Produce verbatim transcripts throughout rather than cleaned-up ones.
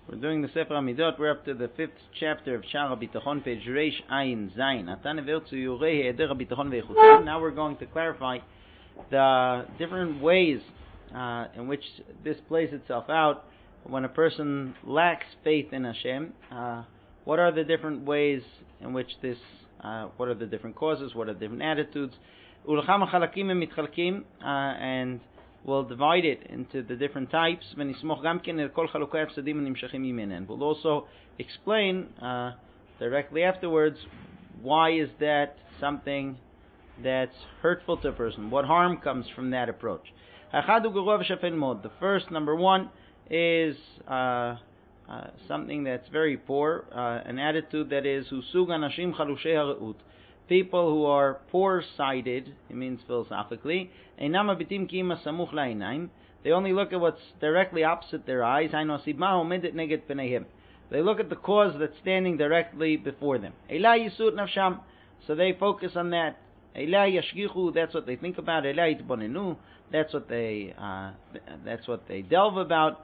We're doing the Sefer Hamidot. We're up to the fifth chapter of Sha'ar HaBitachon, page Reish Ayin Zayin. Now we're going to clarify the different ways uh, in which this plays itself out when a person lacks faith in Hashem. Uh, what are the different ways in which this, uh, what are the different causes, what are the different attitudes? Uh, and we'll divide it into the different types. And we'll also explain uh, directly afterwards why is that something that's hurtful to a person. What harm comes from that approach? The first, number one, is uh, uh, something that's very poor, uh, an attitude that is people who are poor-sighted, it means philosophically, they only look at what's directly opposite their eyes. They look at the cause that's standing directly before them. So they focus on that. That's what they think about. That's what they uh, that's what they delve about.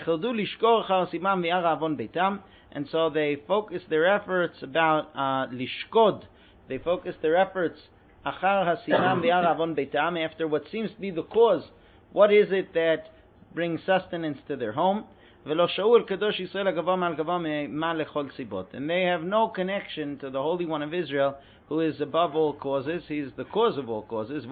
And so they focus their efforts about uh, lishkod. They focus their efforts after what seems to be the cause. What is it that brings sustenance to their home? And they have no connection to the Holy One of Israel, who is above all causes. He is the cause of all causes.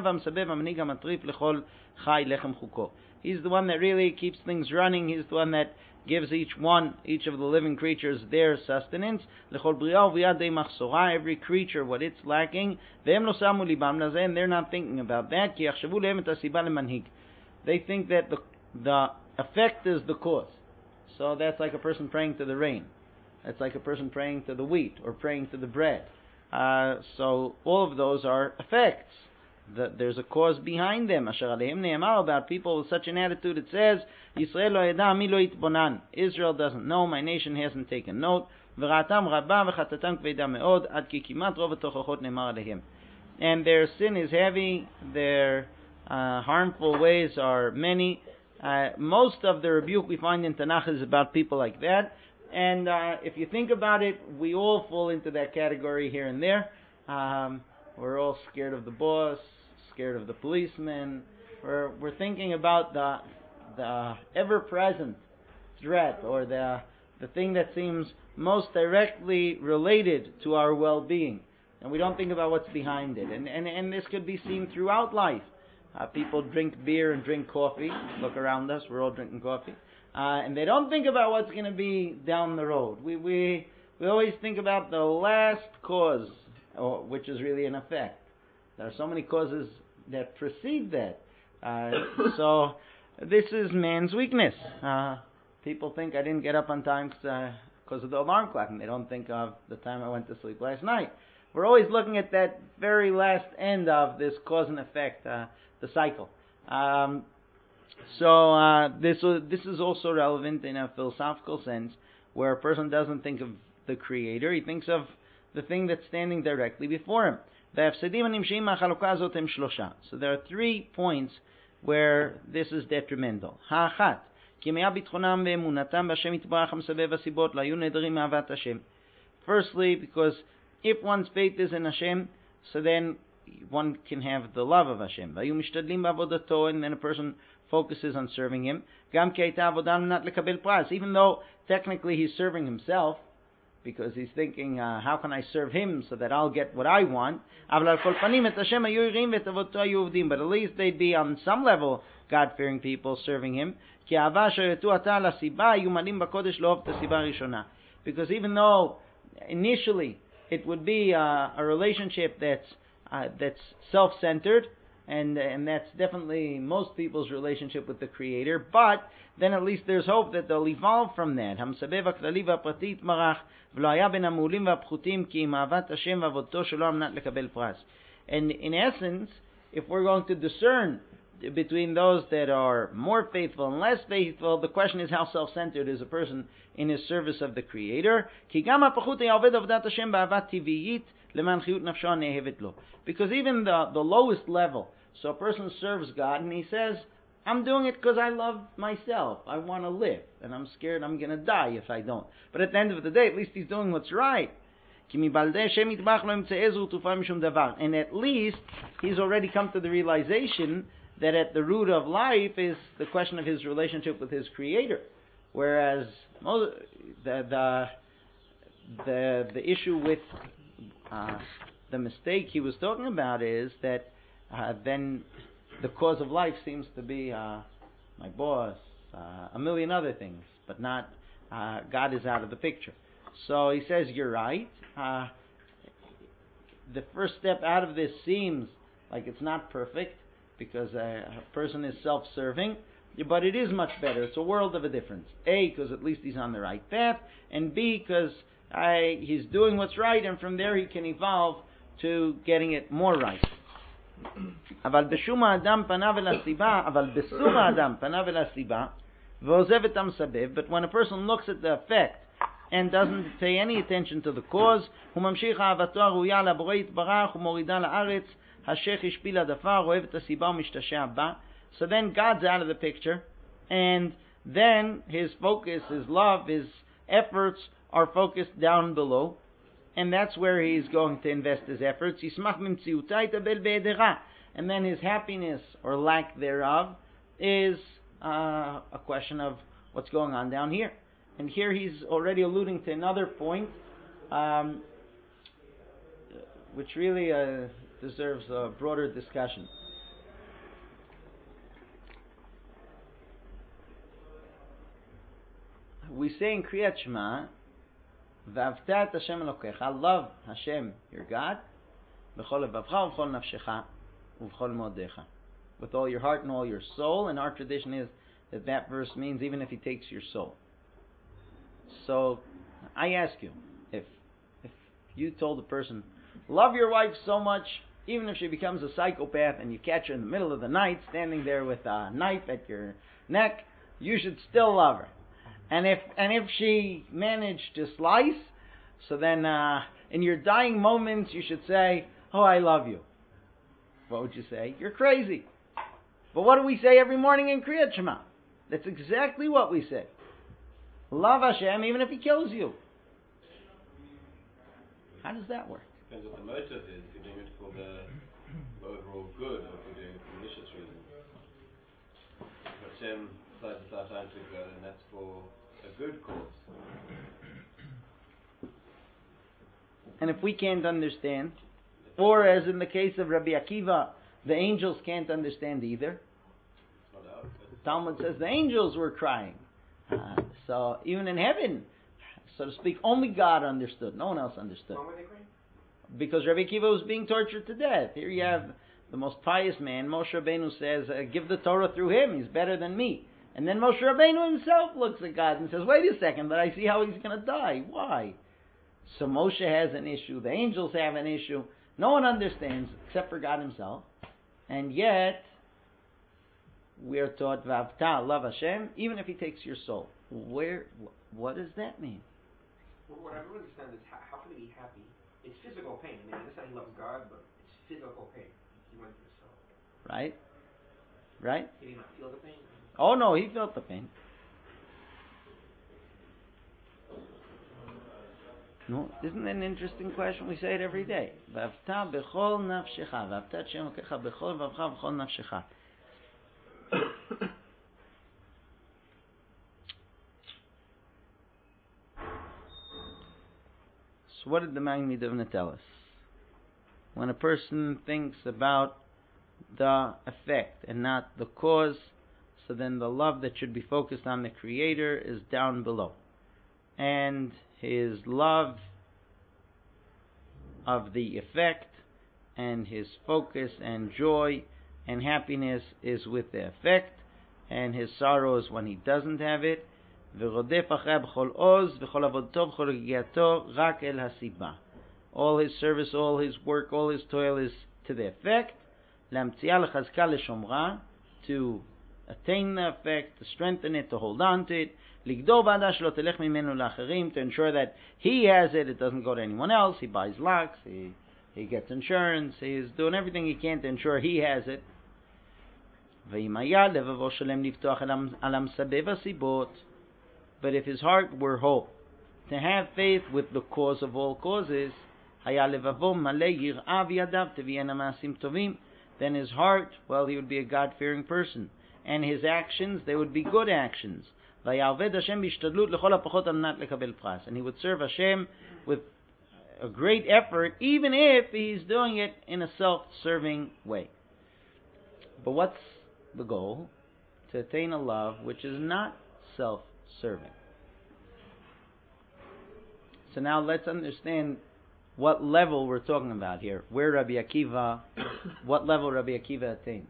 He's the one that really keeps things running. He's the one that gives each one, each of the living creatures, their sustenance. Every creature, what it's lacking. And they're not thinking about that. They think that the, the effect is the cause. So that's like a person praying to the rain. That's like a person praying to the wheat or praying to the bread. Uh, so all of those are effects. The, there's a cause behind them. About people with such an attitude, it says, Israel doesn't know, my nation hasn't taken note. And their sin is heavy, their uh, harmful ways are many. Uh, most of the rebuke we find in Tanakh is about people like that. And uh, if you think about it, we all fall into that category here and there. Um, we're all scared of the boss, scared of the policeman. We're we're thinking about the the ever-present threat or the the thing that seems most directly related to our well-being, and we don't think about what's behind it. And and, and this could be seen throughout life. Uh, people drink beer and drink coffee. Look around us; we're all drinking coffee, uh, and they don't think about what's going to be down the road. We we we always think about the last cause, or, which is really an effect. There are so many causes that precede that. Uh, so this is man's weakness. Uh, people think I didn't get up on time because uh, of the alarm clock, and they don't think of the time I went to sleep last night. We're always looking at that very last end of this cause and effect, uh, the cycle. Um, so uh, this this is also relevant in a philosophical sense, where a person doesn't think of the Creator; he thinks of the thing that's standing directly before him. So there are three points where this is detrimental. Firstly, because if one's faith is in Hashem, so then one can have the love of Hashem. And then a person focuses on serving Him. Even though technically he's serving himself, because he's thinking, uh, how can I serve Him so that I'll get what I want? But at least they'd be on some level God-fearing people serving Him. Because even though initially it would be uh, a relationship that's uh, that's self-centered, and and that's definitely most people's relationship with the Creator, but then at least there's hope that they'll evolve from that. And in essence, if we're going to discern between those that are more faithful and less faithful, the question is how self-centered is a person in his service of the Creator. Because even the, the lowest level, so a person serves God and he says, I'm doing it because I love myself. I want to live, and I'm scared I'm going to die if I don't. But at the end of the day, at least he's doing what's right. And at least he's already come to the realization that at the root of life is the question of his relationship with his Creator. Whereas the the the, the issue with uh, the mistake he was talking about is that uh, then the cause of life seems to be uh, my boss, uh, a million other things, but not uh, God is out of the picture. So he says, you're right. Uh, the first step out of this seems like it's not perfect because a, a person is self-serving, but it is much better. It's a world of a difference. A, because at least he's on the right path, and B, because he's doing what's right, and from there he can evolve to getting it more right. אבל בשום האדם פניו אל הסיבה, אבל בסום האדם פניו אל הסיבה, ועוזב את המסבב, but when a person looks at the effect and doesn't pay any attention to the cause, הוא ממשיך אהבתו הראויה לבורא יתברך ומורידה לארץ, השייך השפיל הדפר, אוהב את הסיבה ומשתשע בה. So then God's out of the picture, and then his focus, his love, his efforts are focused down below, and that's where he's going to invest his efforts. And then his happiness or lack thereof is uh, a question of what's going on down here. And here he's already alluding to another point, um, which really uh, deserves a broader discussion. We say in Kriyat Shema, V'avta et Hashem Elokecha, love Hashem, your God, b'chol levavcha u'b'chol nafshecha u'b'chol modecha, with all your heart and all your soul. And our tradition is that that verse means even if he takes your soul. So I ask you, if if you told a person, love your wife so much, even if she becomes a psychopath and you catch her in the middle of the night standing there with a knife at your neck, you should still love her. And if and if she managed to slice, so then uh, in your dying moments you should say, oh, I love you. What would you say? You're crazy. But what do we say every morning in Kriyat Shema? That's exactly what we say. Love Hashem even if he kills you. How does that work? Depends what the motive is. If you're doing it for the, the overall good, or if you're doing it for malicious reasons. Hashem decides to start trying to go, and that's for a good cause. And if we can't understand, or as in the case of Rabbi Akiva, the angels can't understand either. The Talmud says the angels were crying. Uh, so even in heaven, so to speak, only God understood. No one else understood. Why were they crying? Because Rabbi Akiva was being tortured to death. Here you have the most pious man, Moshe Rabbeinu says, uh, give the Torah through him, he's better than me. And then Moshe Rabbeinu himself looks at God and says, wait a second, but I see how he's going to die. Why? So Moshe has an issue, the angels have an issue. No one understands except for God himself. And yet, we are taught, Vavta, love Hashem, even if he takes your soul. Where, what does that mean? Well, what I don't understand is how, how can he be happy? It's physical pain. I mean, I understand he loves God, but it's physical pain. He went through so. Right? Right? Did he not feel the pain? Oh no, he felt the pain. No, isn't that an interesting question? We say it every day. V'avta b'chol nafshecha, v'avta Hashem Elokecha b'chol v'avcha b'chol nafshecha. So what did the Maggid Avnei tell us? When a person thinks about the effect and not the cause, so then the love that should be focused on the Creator is down below. And his love of the effect and his focus and joy and happiness is with the effect, and his sorrow is when he doesn't have it. All his service, all his work, all his toil is to the effect, to attain the effect, to strengthen it, to hold on to it, to ensure that he has it, it doesn't go to anyone else. He buys locks, he, he gets insurance, he's doing everything he can to ensure he has it. ואם היה לבבו שלם לפתוח על המסבב הסיבות, but if his heart were whole, to have faith with the cause of all causes, היה לבבו מלא יראה וידיו תביינה מעשים טובים, then his heart, well, he would be a God-fearing person, and his actions, they would be good actions. ויעבד השם בהשתדלות לכל הפחות על מנת לקבל פרס, and he would serve Hashem with a great effort, even if he's doing it in a self-serving way. But what's the goal? To attain a love which is not self-serving. So now let's understand what level we're talking about here. Where Rabbi Akiva, what level Rabbi Akiva attains.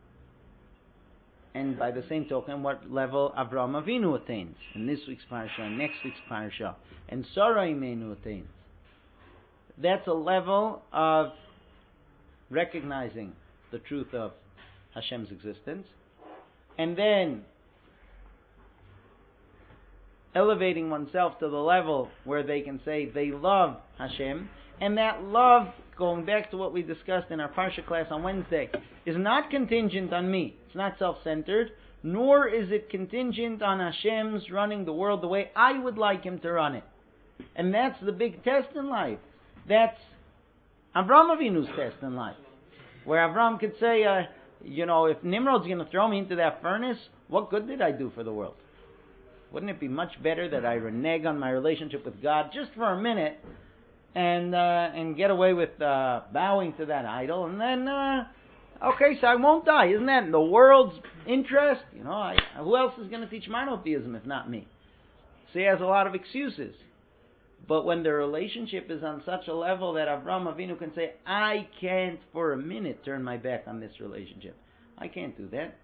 And by the same token, what level Avraham Avinu attains. In this week's parasha, next week's parasha, and Sarah Imenu attains. That's a level of recognizing the truth of Hashem's existence, and then elevating oneself to the level where they can say they love Hashem, and that love, going back to what we discussed in our Parsha class on Wednesday, is not contingent on me. It's not self-centered, nor is it contingent on Hashem's running the world the way I would like Him to run it. And that's the big test in life. That's Avraham Avinu's test in life, where Avraham could say, uh, you know, if Nimrod's going to throw me into that furnace, what good did I do for the world? Wouldn't it be much better that I renege on my relationship with God just for a minute and uh, and get away with uh, bowing to that idol, and then, uh, okay, so I won't die. Isn't that in the world's interest? You know, I, who else is going to teach monotheism if not me? So he has a lot of excuses. But when the relationship is on such a level that Avraham Avinu can say, I can't for a minute turn my back on this relationship. I can't do that.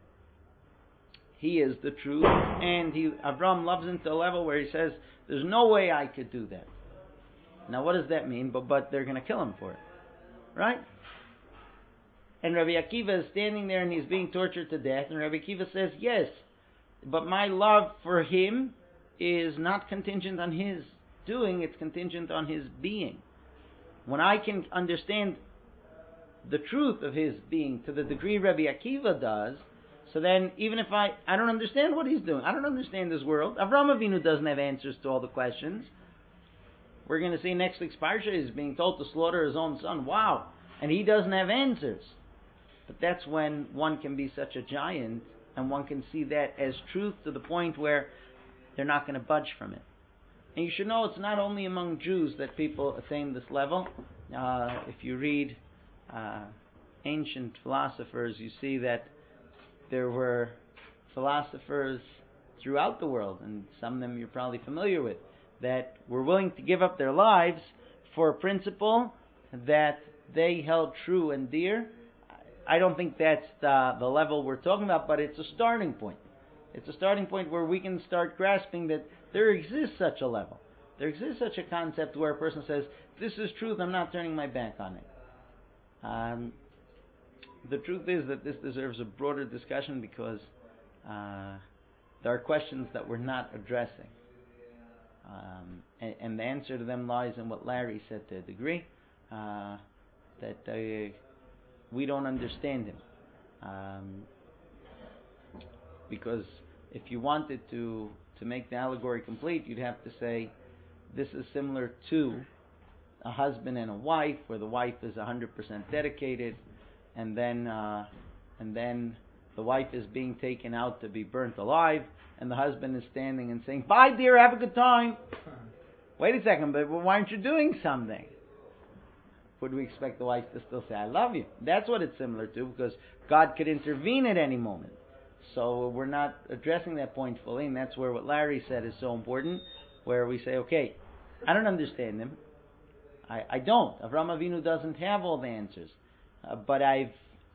He is the truth, and he, Avraham loves him to a level where he says, there's no way I could do that. Now what does that mean? But, but they're going to kill him for it. Right? And Rabbi Akiva is standing there and he's being tortured to death, and Rabbi Akiva says, yes, but my love for him is not contingent on his doing, it's contingent on his being. When I can understand the truth of his being to the degree Rabbi Akiva does, so then even if I, I don't understand what he's doing, I don't understand this world. Avraham Avinu doesn't have answers to all the questions. We're going to see next week's parsha is being told to slaughter his own son. Wow. And he doesn't have answers. But that's when one can be such a giant and one can see that as truth to the point where they're not going to budge from it. And you should know it's not only among Jews that people attain this level. Uh, if you read uh, ancient philosophers, you see that there were philosophers throughout the world, and some of them you're probably familiar with, that were willing to give up their lives for a principle that they held true and dear. I don't think that's the, the level we're talking about, but it's a starting point. It's a starting point where we can start grasping that there exists such a level. There exists such a concept where a person says, this is truth, I'm not turning my back on it. Um, the truth is that this deserves a broader discussion because uh, there are questions that we're not addressing. Um, and, and the answer to them lies in what Larry said to a degree, uh, that uh, we don't understand him. Um, because if you wanted to to make the allegory complete, you'd have to say this is similar to a husband and a wife, where the wife is one hundred percent dedicated, and then uh, and then the wife is being taken out to be burnt alive, and the husband is standing and saying, bye dear, have a good time. Wait a second, but why aren't you doing something? Would we expect the wife to still say, I love you? That's what it's similar to, because God could intervene at any moment. So we're not addressing that point fully, and that's where what Larry said is so important, where we say, okay, I don't understand him. I, I don't. Avraham Avinu doesn't have all the answers. Uh, but I've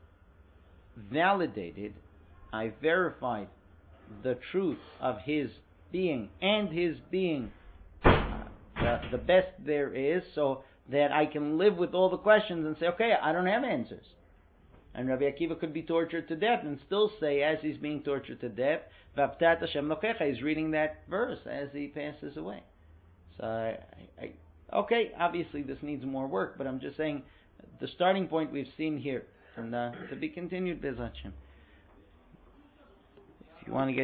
validated, I've verified the truth of his being, and his being uh, the, the best there is, so that I can live with all the questions and say, okay, I don't have answers. And Rabbi Akiva could be tortured to death and still say, as he's being tortured to death, V'aptat Hashem lokecha, he's reading that verse as he passes away. So, I, I, okay, obviously this needs more work, but I'm just saying the starting point we've seen here, and uh, to be continued, Bez Hashem. you want to get